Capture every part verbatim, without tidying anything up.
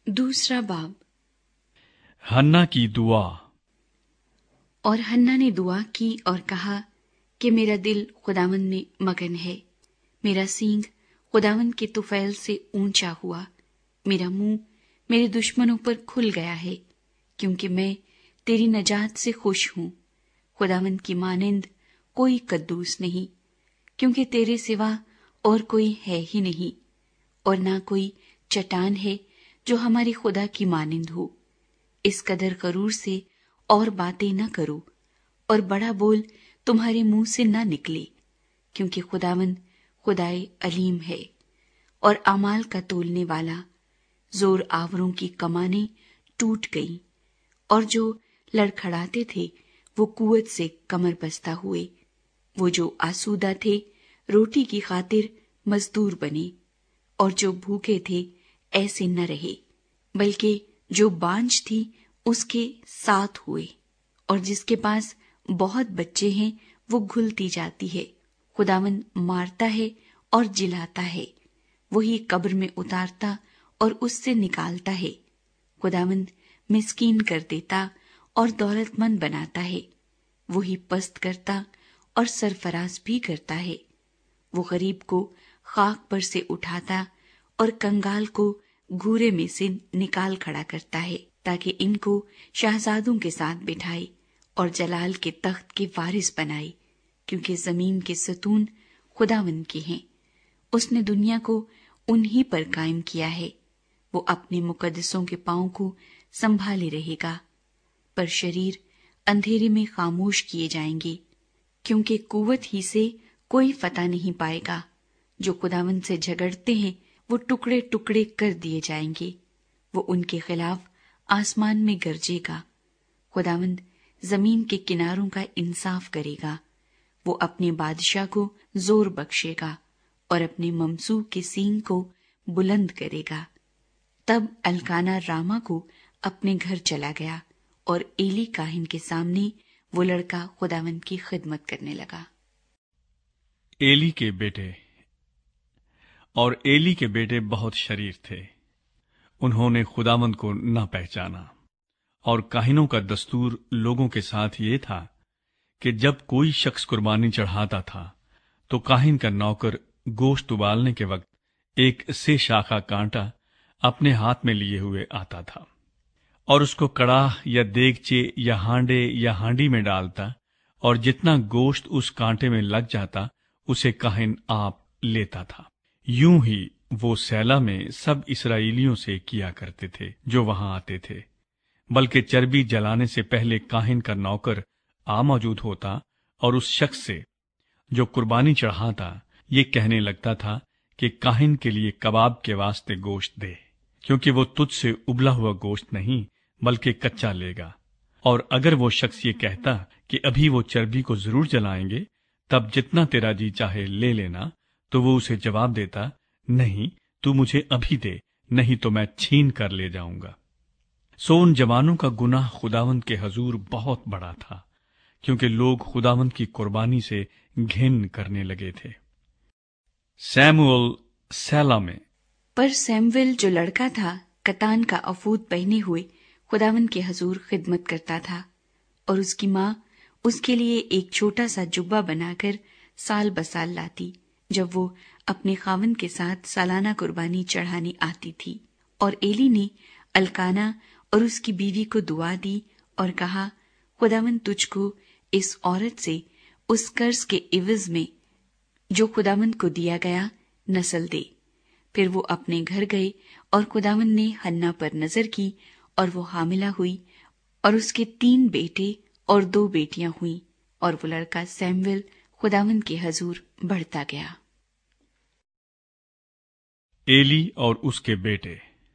دوسرا باب۔ ہنّا کی دعا۔ اور ہنّا نے دعا کی اور کہا کہ میرا دل خداوند میں مگن ہے، میرا سینگ خداوند کے طفیل سے اونچا ہوا، میرا منہ میرے دشمنوں پر کھل گیا ہے، کیونکہ میں تیری نجات سے خوش ہوں۔ خداوند کی مانند کوئی قدوس نہیں، کیونکہ تیرے سوا اور کوئی ہے ہی نہیں، اور نہ کوئی چٹان ہے جو ہمارے خدا کی مانند ہو۔ اس قدر غرور سے اور باتیں نہ کرو، اور بڑا بول تمہارے منہ سے نہ نکلے، کیونکہ خداوند خدائے علیم ہے اور اعمال کا تولنے والا۔ زور آوروں کی کمانیں ٹوٹ گئیں، اور جو لڑکھڑاتے تھے وہ قوت سے کمر بستہ ہوئے۔ وہ جو آسودہ تھے روٹی کی خاطر مزدور بنے، اور جو بھوکے تھے ایسے نہ رہے، بلکہ جو بانجھ تھی اس کے ساتھ ہوئے، اور جس کے پاس بہت بچے ہیں وہ گھلتی جاتی ہے۔ خداوند مارتا ہے اور جلاتا ہے، وہی قبر میں اتارتا اور اس سے نکالتا ہے۔ خداوند مسکین کر دیتا اور دولت مند بناتا ہے، وہی پست کرتا اور سرفراز بھی کرتا ہے۔ وہ غریب کو خاک پر سے اٹھاتا اور کنگال کو گھورے میں سے نکال کھڑا کرتا ہے، تاکہ ان کو شہزادوں کے ساتھ بٹھائے اور جلال کے تخت کے وارث بنائے، کیونکہ زمین کے ستون خداوند کے ہیں، اس نے دنیا کو انہی پر قائم کیا ہے۔ وہ اپنے مقدسوں کے پاؤں کو سنبھالے رہے گا، پر شریر اندھیرے میں خاموش کیے جائیں گے، کیونکہ قوت ہی سے کوئی فتح نہیں پائے گا۔ جو خداوند سے جھگڑتے ہیں وہ ٹکڑے ٹکڑے کر دیے جائیں گے، وہ ان کے خلاف آسمان میں گرجے گا۔ خداوند زمین کے کناروں کا انصاف کرے گا، وہ اپنے بادشاہ کو زور بخشے گا اور اپنے ممسوح کے سینگ کو بلند کرے گا۔ تب الکانا راما کو اپنے گھر چلا گیا، اور ایلی کاہن کے سامنے وہ لڑکا خداوند کی خدمت کرنے لگا۔ ایلی کے بیٹے۔ اور ایلی کے بیٹے بہت شریر تھے، انہوں نے خداوند کو نہ پہچانا۔ اور کاہنوں کا دستور لوگوں کے ساتھ یہ تھا کہ جب کوئی شخص قربانی چڑھاتا تھا تو کاہن کا نوکر گوشت ابالنے کے وقت ایک سے شاخہ کانٹا اپنے ہاتھ میں لیے ہوئے آتا تھا، اور اس کو کڑاہ یا دیگچے یا ہانڈے یا ہانڈی میں ڈالتا، اور جتنا گوشت اس کانٹے میں لگ جاتا اسے کاہن آپ لیتا تھا۔ یوں ہی وہ سیلا میں سب اسرائیلیوں سے کیا کرتے تھے جو وہاں آتے تھے، بلکہ چربی جلانے سے پہلے کاہن کا نوکر آ موجود ہوتا اور اس شخص سے جو قربانی چڑھاتا یہ کہنے لگتا تھا کہ کاہن کے لیے کباب کے واسطے گوشت دے، کیونکہ وہ تجھ سے ابلا ہوا گوشت نہیں بلکہ کچا لے گا۔ اور اگر وہ شخص یہ کہتا کہ ابھی وہ چربی کو ضرور جلائیں گے، تب جتنا تیرا جی چاہے لے لینا، تو وہ اسے جواب دیتا، نہیں، تو مجھے ابھی دے، نہیں تو میں چھین کر لے جاؤں گا۔ سو ان جوانوں کا گناہ خداوند کے حضور بہت بڑا تھا، کیونکہ لوگ خداوند کی قربانی سے گھن کرنے لگے تھے۔ سیموئل سیلا میں۔ پر سیمویل جو لڑکا تھا کتان کا افود پہنے ہوئے خداوند کے حضور خدمت کرتا تھا، اور اس کی ماں اس کے لیے ایک چھوٹا سا جبہ بنا کر سال بسال لاتی جب وہ اپنے خاوند کے ساتھ سالانہ قربانی چڑھانے آتی تھی۔ اور ایلی نے الکانا اور اس کی بیوی کو دعا دی اور کہا، خداوند تجھ کو اس عورت سے اس قرض کے عوض میں جو خداوند کو دیا گیا نسل دے۔ پھر وہ اپنے گھر گئے، اور خداوند نے ہنّا پر نظر کی، اور وہ حاملہ ہوئی، اور اس کے تین بیٹے اور دو بیٹیاں ہوئیں، اور وہ لڑکا سیمویل خداوند کے حضور بڑھتا گیا۔ ایلی اور اس کے بیٹے۔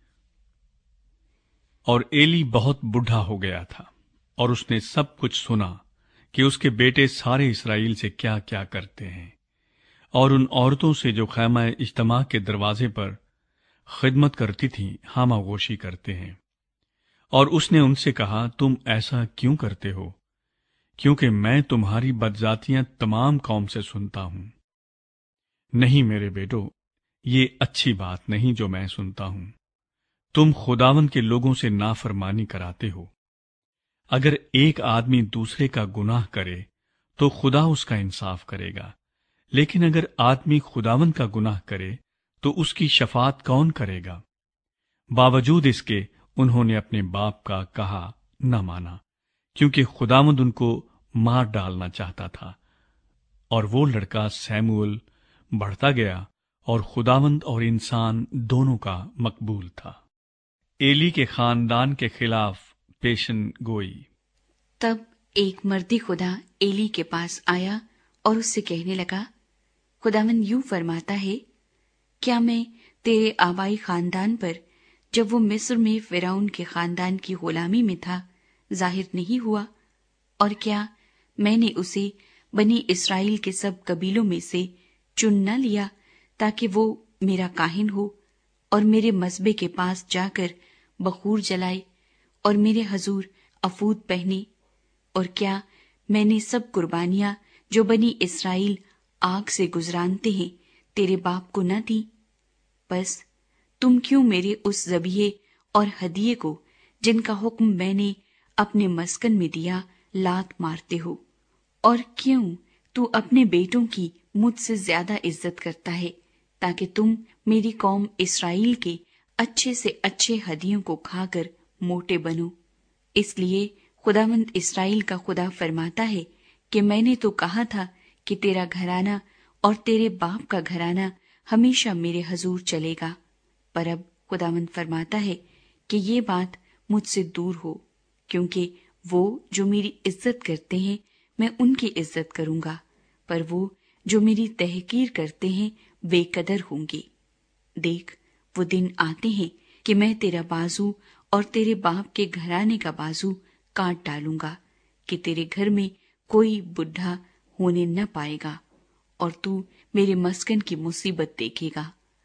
اور ایلی بہت بوڑھا ہو گیا تھا، اور اس نے سب کچھ سنا کہ اس کے بیٹے سارے اسرائیل سے کیا کیا کرتے ہیں، اور ان عورتوں سے جو خیمہ اجتماع کے دروازے پر خدمت کرتی تھیں ہامہ گوشی کرتے ہیں۔ اور اس نے ان سے کہا، تم ایسا کیوں کرتے ہو؟ کیونکہ میں تمہاری بدذاتیاں تمام قوم سے سنتا ہوں۔ نہیں میرے بیٹو، یہ اچھی بات نہیں جو میں سنتا ہوں۔ تم خداوند کے لوگوں سے نافرمانی کراتے ہو۔ اگر ایک آدمی دوسرے کا گناہ کرے تو خدا اس کا انصاف کرے گا، لیکن اگر آدمی خداوند کا گناہ کرے تو اس کی شفاعت کون کرے گا؟ باوجود اس کے انہوں نے اپنے باپ کا کہا نہ مانا، کیونکہ خداوند ان کو مار ڈالنا چاہتا تھا۔ اور وہ لڑکا سیموئل بڑھتا گیا اور خداوند اور انسان دونوں کا مقبول تھا۔ ایلی کے خاندان کے خلاف پیشن گوئی۔ تب ایک مرد خدا ایلی کے پاس آیا اور اس سے کہنے لگا، خداوند یوں فرماتا ہے، کیا میں تیرے آبائی خاندان پر جب وہ مصر میں فرعون کے خاندان کی غلامی میں تھا ظاہر نہیں ہوا؟ اور کیا میں نے اسے بنی اسرائیل کے سب قبیلوں میں سے چن نہ لیا تاکہ وہ میرا کاہن ہو اور میرے مذبے کے پاس جا کر بخور جلائے اور میرے حضور افود پہنے؟ اور کیا میں نے سب قربانیاں جو بنی اسرائیل آگ سے گزرانتے ہیں تیرے باپ کو نہ دی؟ بس تم کیوں میرے اس ذبیحے اور ہدیے کو جن کا حکم میں نے اپنے مسکن میں دیا لات مارتے ہو؟ اور کیوں تو اپنے بیٹوں کی مجھ سے زیادہ عزت کرتا ہے تاکہ تم میری قوم اسرائیل کے اچھے سے اچھے ہدیوں کو کھا کر موٹے بنو؟ اس لیے خداوند اسرائیل کا خدا فرماتا ہے کہ میں نے تو کہا تھا کہ تیرا گھرانہ اور تیرے باپ کا گھرانہ ہمیشہ میرے حضور چلے گا، پر اب خداوند فرماتا ہے کہ یہ بات مجھ سے دور ہو، کیونکہ وہ جو میری عزت کرتے ہیں میں ان کی عزت کروں گا، پر وہ جو میری تحقیر کرتے ہیں بے قدر ہوں گے۔ دیکھ، وہ دن آتے ہیں کہ میں تیرا بازو اور تیرے باپ کے گھرانے کا بازو کاٹ ڈالوں گا کہ تیرے گھر میں کوئی بڈھا ہونے نہ پائے گا، اور تو میرے مسکن کی مصیبت دیکھے گا،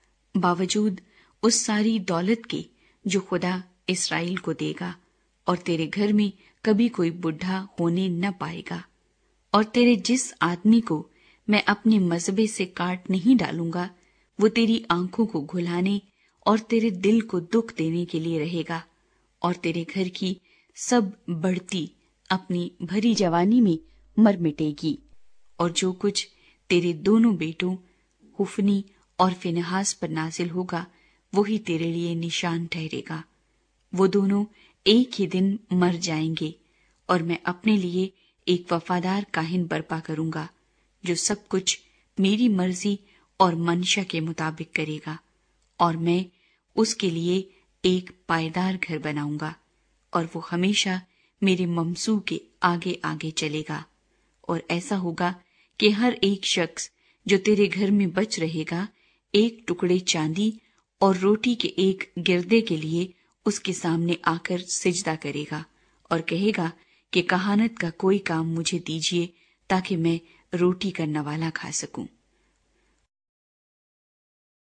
باوجود اس ساری دولت کے جو خدا اسرائیل کو دے گا، اور تیرے گھر میں کبھی کوئی بڈھا ہونے نہ پائے گا۔ اور تیرے جس آدمی کو میں اپنے مذبے سے کاٹ نہیں ڈالوں گا وہ تیری آنکھوں کو گھلانے اور تیرے دل کو دکھ دینے کے لیے رہے گا، اور تیرے گھر کی سب بڑھتی اپنی بھری جوانی میں مر مٹے گی، اور جو کچھ تیرے دونوں بیٹوں حفنی اور فنحاس پر نازل ہوگا وہی تیرے لیے نشان ٹھہرے گا۔ وہ دونوں ایک ہی دن مر جائیں گے، اور میں اپنے لیے ایک وفادار کاہن برپا کروں گا جو سب کچھ میری مرضی اور منشا کے مطابق کرے گا، اور میں اس کے لیے ایک پائیدار گھر بناؤں گا، اور وہ ہمیشہ میرے ممسو کے آگے آگے چلے گا۔ اور ایسا ہوگا کہ ہر ایک شخص جو تیرے گھر میں بچ رہے گا ایک ٹکڑے چاندی اور روٹی کے ایک گردے کے لیے اس کے سامنے آ کر سجدہ کرے گا اور کہے گا کہ کہانت کا کوئی کام مجھے دیجیے تاکہ میں روٹی کا نوالا کھا سکوں۔